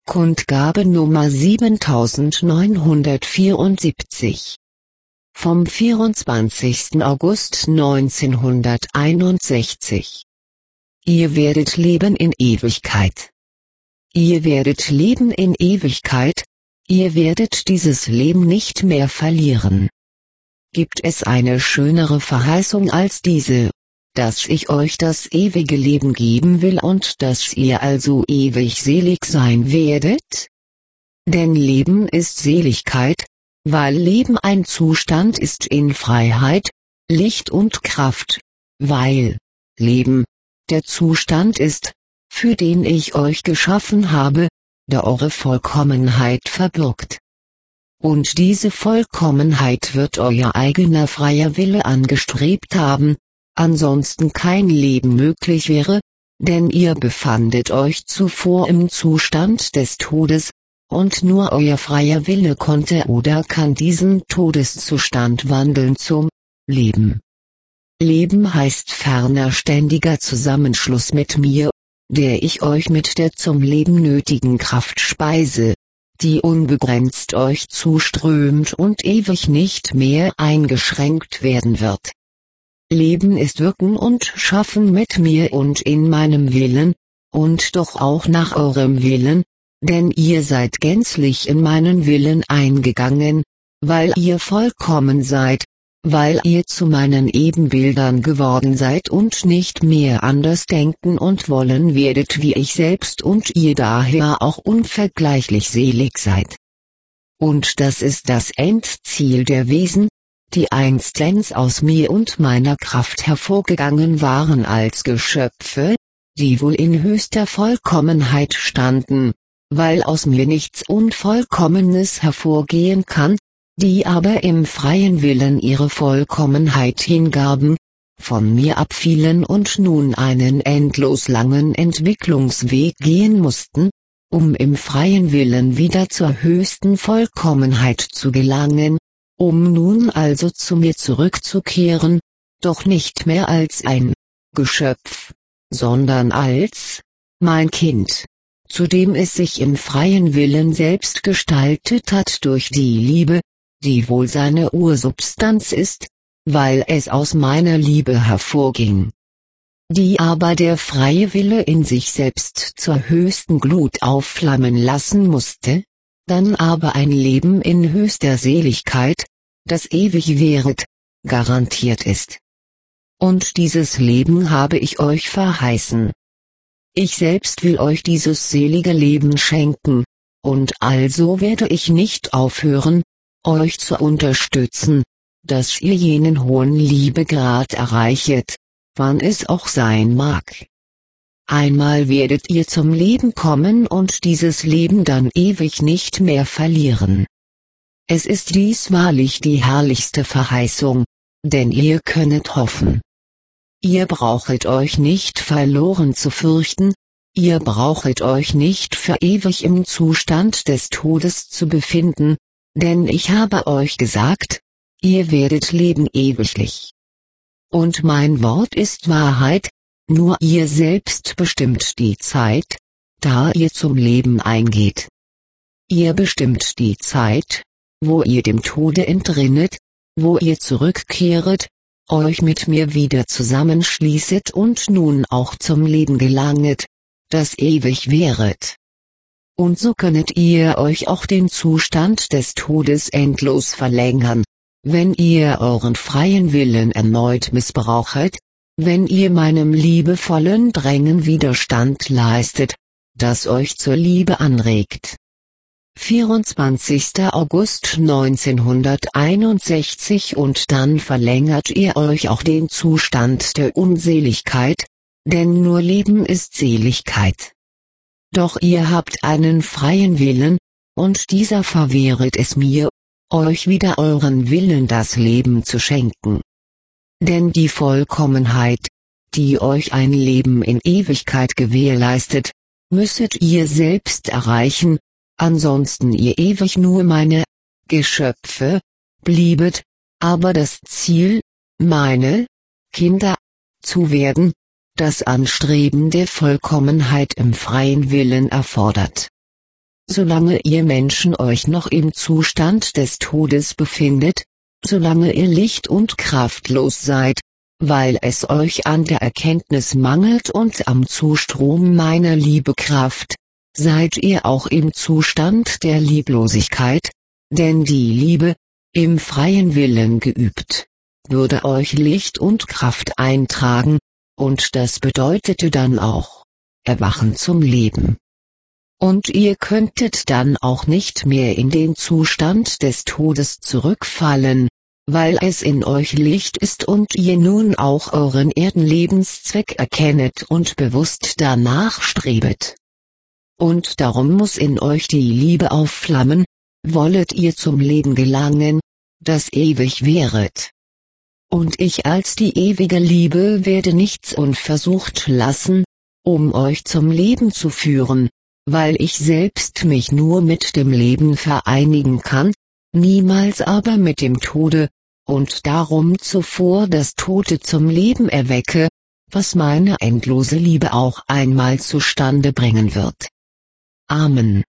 Kundgabe Nummer 7974. Vom 24. August 1961. Ihr werdet leben in Ewigkeit. Ihr werdet leben in Ewigkeit, ihr werdet dieses Leben nicht mehr verlieren. Gibt es eine schönere Verheißung als diese, dass ich euch das ewige Leben geben will und dass ihr also ewig selig sein werdet? Denn Leben ist Seligkeit, weil Leben ein Zustand ist in Freiheit, Licht und Kraft, weil Leben der Zustand ist, für den ich euch geschaffen habe, der eure Vollkommenheit verbirgt. Und diese Vollkommenheit wird euer eigener freier Wille angestrebt haben, ansonsten kein Leben möglich wäre, denn ihr befandet euch zuvor im Zustand des Todes, und nur euer freier Wille konnte oder kann diesen Todeszustand wandeln zum Leben. Leben heißt ferner ständiger Zusammenschluss mit mir, der ich euch mit der zum Leben nötigen Kraft speise, die unbegrenzt euch zuströmt und ewig nicht mehr eingeschränkt werden wird. Leben ist Wirken und Schaffen mit mir und in meinem Willen, und doch auch nach eurem Willen, denn ihr seid gänzlich in meinen Willen eingegangen, weil ihr vollkommen seid, weil ihr zu meinen Ebenbildern geworden seid und nicht mehr anders denken und wollen werdet wie ich selbst und ihr daher auch unvergleichlich selig seid. Und das ist das Endziel der Wesen, die einstens aus mir und meiner Kraft hervorgegangen waren als Geschöpfe, die wohl in höchster Vollkommenheit standen, weil aus mir nichts Unvollkommenes hervorgehen kann, die aber im freien Willen ihre Vollkommenheit hingaben, von mir abfielen und nun einen endlos langen Entwicklungsweg gehen mussten, um im freien Willen wieder zur höchsten Vollkommenheit zu gelangen, um nun also zu mir zurückzukehren, doch nicht mehr als ein Geschöpf, sondern als mein Kind, zu dem es sich im freien Willen selbst gestaltet hat durch die Liebe, die wohl seine Ursubstanz ist, weil es aus meiner Liebe hervorging, die aber der freie Wille in sich selbst zur höchsten Glut aufflammen lassen musste, dann aber ein Leben in höchster Seligkeit, das ewig währet, garantiert ist. Und dieses Leben habe ich euch verheißen. Ich selbst will euch dieses selige Leben schenken, und also werde ich nicht aufhören, euch zu unterstützen, dass ihr jenen hohen Liebegrad erreichet, wann es auch sein mag. Einmal werdet ihr zum Leben kommen und dieses Leben dann ewig nicht mehr verlieren. Es ist dies wahrlich die herrlichste Verheißung, denn ihr könnet hoffen. Ihr brauchet euch nicht verloren zu fürchten, ihr brauchet euch nicht für ewig im Zustand des Todes zu befinden, denn ich habe euch gesagt, ihr werdet leben ewiglich. Und mein Wort ist Wahrheit, nur ihr selbst bestimmt die Zeit, da ihr zum Leben eingeht. Ihr bestimmt die Zeit, wo ihr dem Tode entrinnet, wo ihr zurückkehret, euch mit mir wieder zusammenschließet und nun auch zum Leben gelanget, das ewig währet. Und so könnet ihr euch auch den Zustand des Todes endlos verlängern, wenn ihr euren freien Willen erneut missbrauchet, wenn ihr meinem liebevollen Drängen Widerstand leistet, das euch zur Liebe anregt. 24. August 1961 Und dann verlängert ihr euch auch den Zustand der Unseligkeit, denn nur Leben ist Seligkeit. Doch ihr habt einen freien Willen, und dieser verwehret es mir, euch wieder euren Willen das Leben zu schenken. Denn die Vollkommenheit, die euch ein Leben in Ewigkeit gewährleistet, müsstet ihr selbst erreichen, ansonsten ihr ewig nur meine Geschöpfe bliebet, aber das Ziel, meine Kinder zu werden, das Anstreben der Vollkommenheit im freien Willen erfordert. solange ihr Menschen euch noch im Zustand des Todes befindet, solange ihr licht- und kraftlos seid, weil es euch an der Erkenntnis mangelt und am Zustrom meiner Liebekraft, seid ihr auch im Zustand der Lieblosigkeit, denn die Liebe, im freien Willen geübt, würde euch Licht und Kraft eintragen, und das bedeutete dann auch Erwachen zum Leben. Und ihr könntet dann auch nicht mehr in den Zustand des Todes zurückfallen, weil es in euch Licht ist und ihr nun auch euren Erdenlebenszweck erkennet und bewusst danach strebet. Und darum muss in euch die Liebe aufflammen, wollet ihr zum Leben gelangen, das ewig währet. Und ich als die ewige Liebe werde nichts unversucht lassen, um euch zum Leben zu führen, weil ich selbst mich nur mit dem Leben vereinigen kann, niemals aber mit dem Tode, und darum zuvor das Tote zum Leben erwecke, was meine endlose Liebe auch einmal zustande bringen wird. Amen.